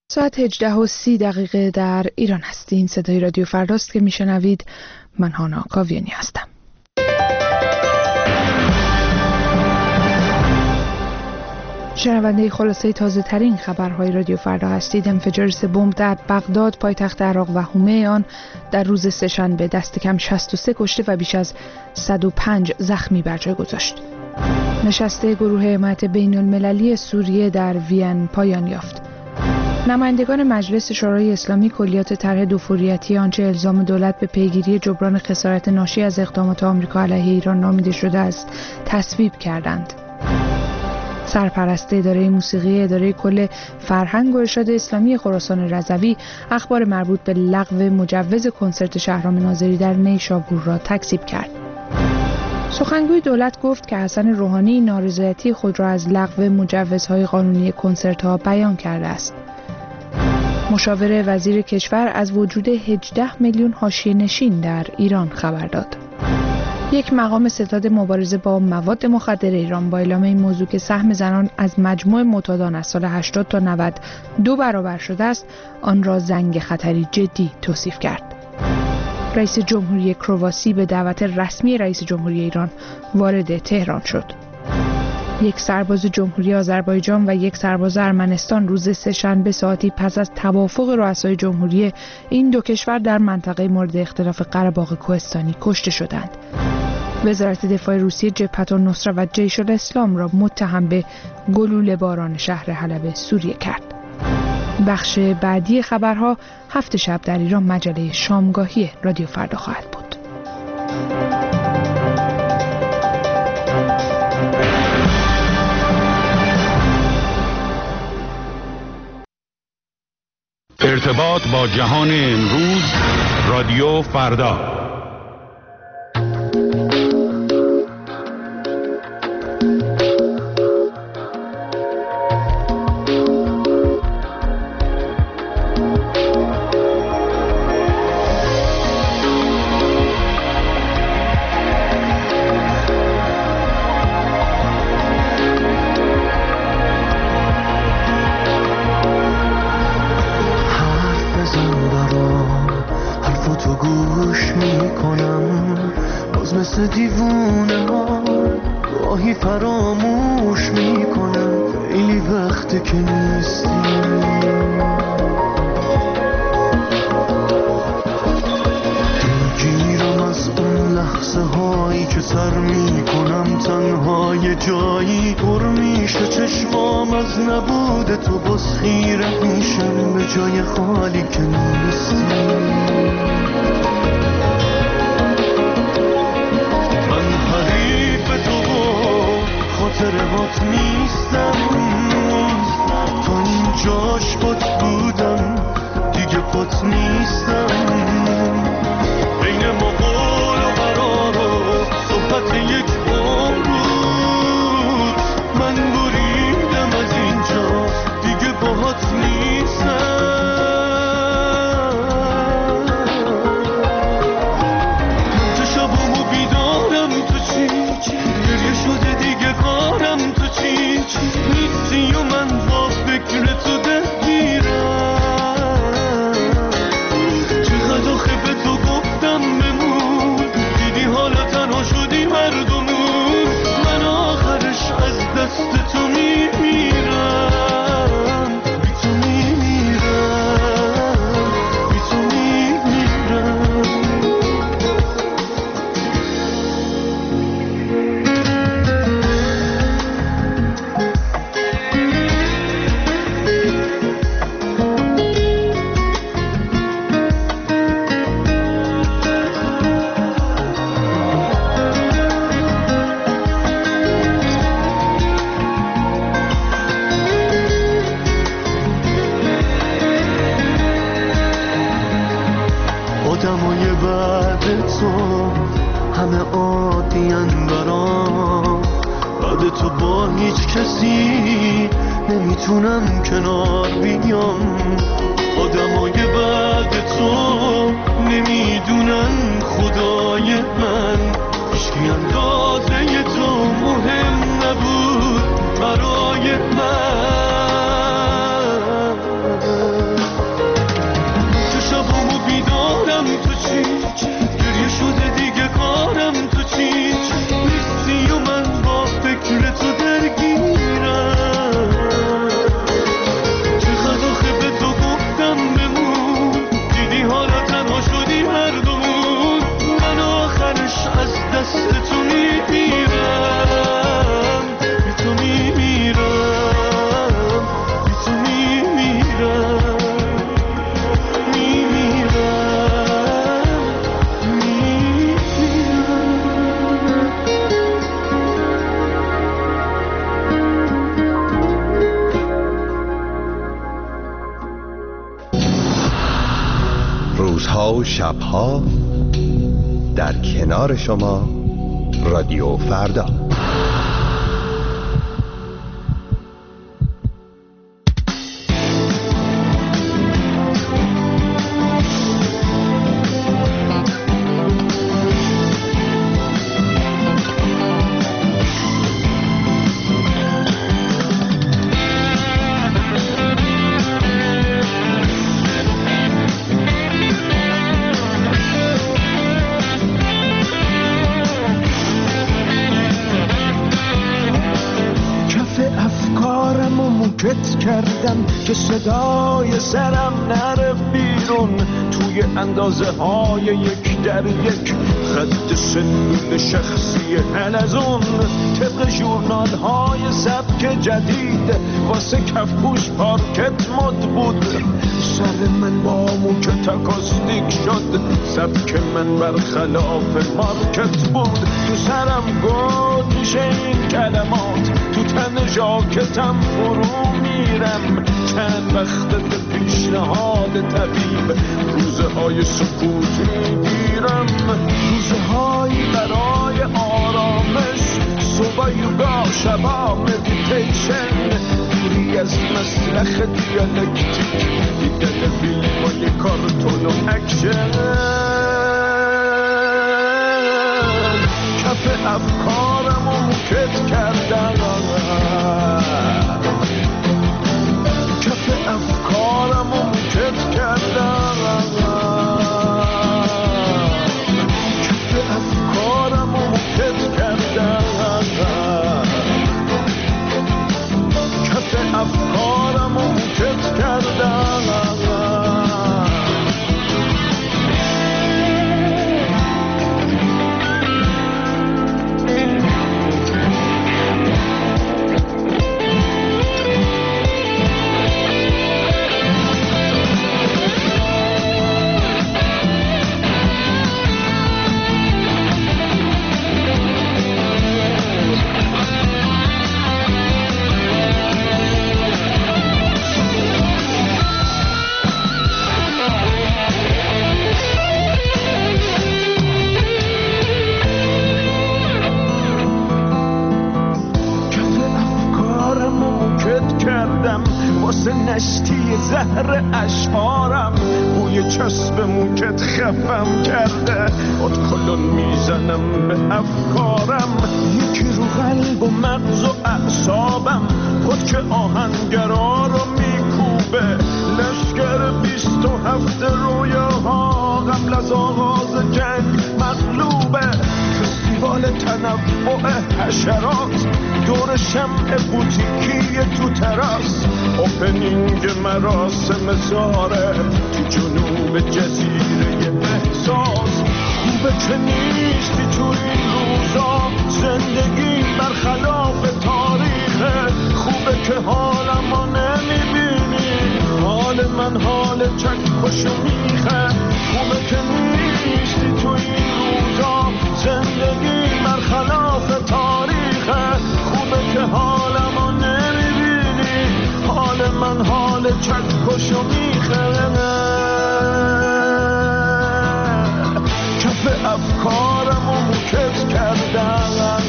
ساعت 18:30 در ایران هستین. صدای رادیو فرداست که میشنوید. من هانا کاویانی هستم. شنونده خلاصه تازه ترین خبرهای رادیو فردا هستید. انفجار 3 بمب در بغداد پایتخت عراق و حومه آن در روز سه‌شنبه دست کم 63 کشته و بیش از 105 زخمی بر جای گذاشت. نشست گروه حمایت بین المللی سوریه در وین پایان یافت. نمایندگان مجلس شورای اسلامی کلیات طرح دوفوریتی آنچه الزام دولت به پیگیری جبران خسارت ناشی از اقدامات آمریکا علیه ایران نامیده شده است تصویب کردند. سرپرست اداره موسیقی اداره کل فرهنگ و ارشاد اسلامی خراسان رضوی اخبار مربوط به لغو مجوز کنسرت شهرام ناظری در نیشابور را تکذیب کرد. سخنگوی دولت گفت که حسن روحانی نارضایتی خود را از لغو مجوزهای قانونی کنسرت‌ها بیان کرده است. مشاور وزیر کشور از وجود 18 میلیون حاشیه‌نشین در ایران خبر داد. یک مقام ستاد مبارزه با مواد مخدر ایران با اعلام این موضوع که سهم زنان از مجموع معتادان از سال 80 تا 90 2 برابر شده است، آن را زنگ خطری جدی توصیف کرد. رئیس جمهوری کرواسی به دعوت رسمی رئیس جمهوری ایران وارد تهران شد. یک سرباز جمهوری آذربایجان و یک سرباز ارمنستان روز سه‌شنبه ساعتی پس از توافق رؤسای جمهوری این دو کشور در منطقه مورد اختلاف قره‌باغ کوهستانی کشته شدند. وزارت دفاع روسیه جبهة النصره و جیش الاسلام را متهم به گلوله باران شهر حلب سوریه کرد. بخش بعدی خبرها 7 شب در ایران مجله شامگاهی رادیو فردا خواهد بود. ارتباط با جهان امروز، رادیو فردا. دیوونه ها گاهی فراموش میکنم خیلی وقته که نیستی. میگیرم از اون لحظه هایی که سر میکنم تنها یه جایی پر میشه چشمام از نبود تو، باز خیره میشم به جای خالی که نیستی. خاطرهات نیستم، تا اینجاش بات بودم دیگه بات نیستم. بین ما قول و قرار و صحبت یک عمر بود، من بریدم از اینجا دیگه باهات نیستم. من شبامو بیدارم تو چی گریه شده دیگه کارم تو چی نیستی و من با فکر تو دلگیرم. چقدر آخه به تو گفتم بمون، دیدی حالا تنها شدی مردمون. من آخرش از دست تو میمیرم، بی تو میمیرم، بی تو میمیرم. آدمای بعد تو همه عادی‌ان برام، بعد تو با هیچ کسی نمیتونم کنار بیام. آدمای بعد تو نمیدونن خدای من، هیچکی اندازه تو مهم نبود برای من. روزها و شبها در کنار شما رادیو فردا. کردم که صدای سرم نره بیرون، توی اندازه های یک در یک خط سلول شخصی حلزون، طبق ژورنال های سبک جدید واسه کفپوش پارکت مد بود. سر من با موک تاکاستیک شد، سبک من برخلاف مارکت بود. تو سرم گل میشه این کلمات، تو تن ژاکتم فرو میرم. چند وقت به پیشنهاد طبیب روزه های سکوت میگیرم، روزه هایی برای آرامش، صبح یوگا شبا مدیتیشن، دوری از مسلخ دیالکتیک، دیدن فیلم های کارتون و اکشن. کف افکارم و موکت کردم، کف افکارم و موکت کردم، کف افکارم و موکت کردم، کف افکارم و موکت کردم. نشتی زهر اشعارم بوی چسب موکت خفم کرده، ادکلون میزنم به افکارم، یکی رو قلب و مغز و اعصابم، پتک آهنگرا رو میکوبه، لشکر 27 رویاها قبل از آغاز جنگ مغلوبه، فستیوال تنوع حشرات دور شمع بوتیکی تو تراس، اوپنینگ مراسم زاره تو جنوب جزیره احساس. خوبه که نیستی تو این روزا، زندگی برخلاف تاریخه، خوبه که حالمو نمیبینی، حال من حال چکش و میخه، خوبه که نیستی تو این روزا، زندگی برخلاف تاریخه، خوبه که حالمو نمیبینی، حال من حال چکش و میخه. کف افکارم و موکت کردم،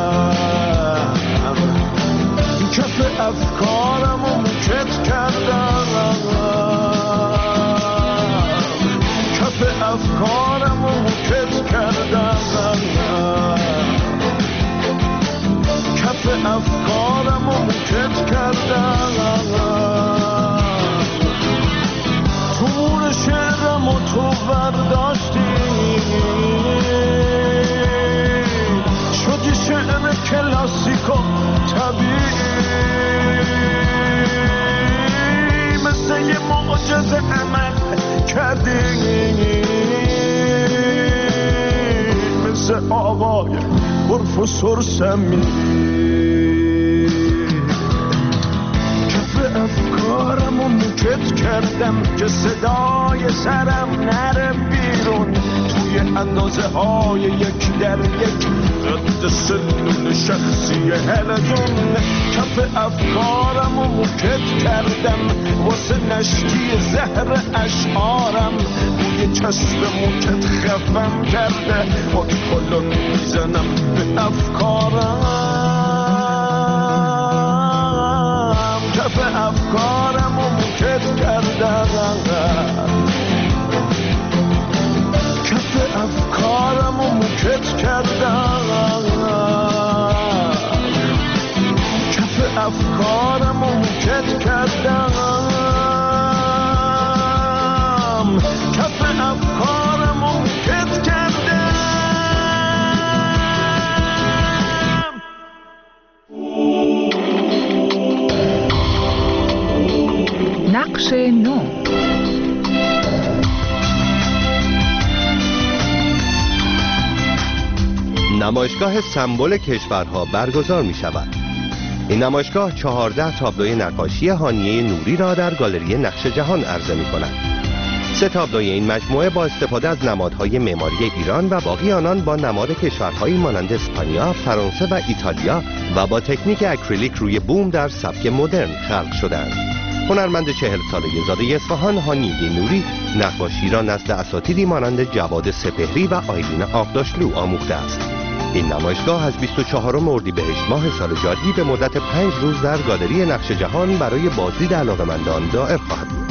کف افکارم و موکت کردم، کف افکارم و موکت کردم، کف افکارم و موکت کردم. تور شعرم و تو برداشتی، شدی شعر کلاسیک و طبیعی، مثل یه معجزه عمل کردی، مثل آقای پروفسور سمیری. کف افکارم و موکت کردم که صدای سرم نره بیرون، توی توی اندازه های یک در یک ضد سلول شخصی هلزون کف افکارم و موکت کردم واسه نشتی زهر اشعارم بوی چسب موکت خفم کرده با کلون میزنم به افکارم کف افکارم و موکت کردم کف افکارم و موکت کردم کف افکارم و موکت کردم کف افکارم و موکت کردم. نقش نو. نمایشگاه سمبل کشورها برگزار می شود. این نمایشگاه 14 تابلوی نقاشی هانیه نوری را در گالری نقش جهان عرضه می کند. 3 تابلوی این مجموعه با استفاده از نمادهای معماری ایران و باقی آنان با نماد کشورهایی مانند اسپانیا، فرانسه و ایتالیا و با تکنیک اکریلیک روی بوم در سبک مدرن خلق شدند. هنرمند 40 ساله زاده اصفهان هانیه نوری نقاشی را نزد اساتیدی مانند جواد سپهری و آیلین آقداشلو آموخته است. این نمایشگاه از 24 اردیبهشت ماه سال جاری به مدت 5 روز در گالری نقش جهان برای بازدید علاقه‌مندان دائم خواهد بود.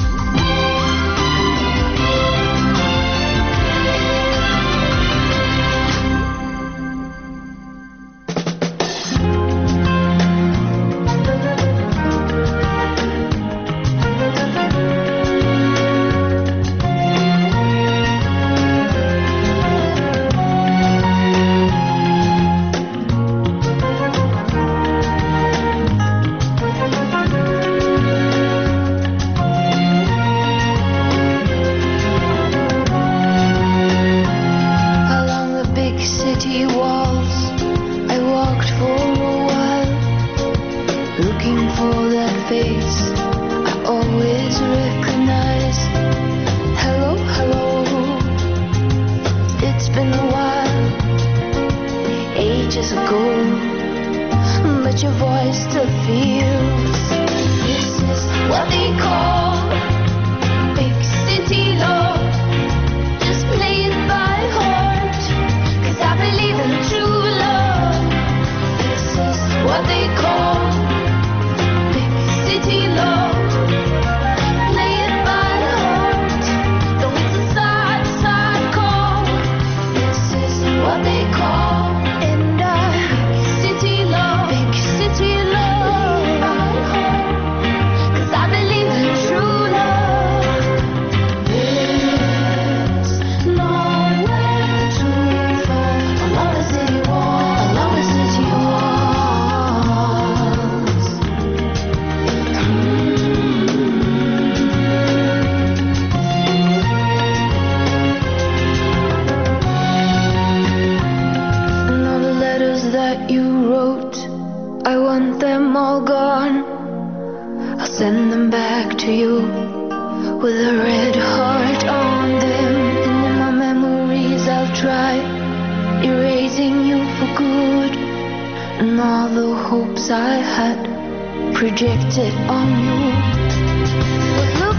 Projected on you.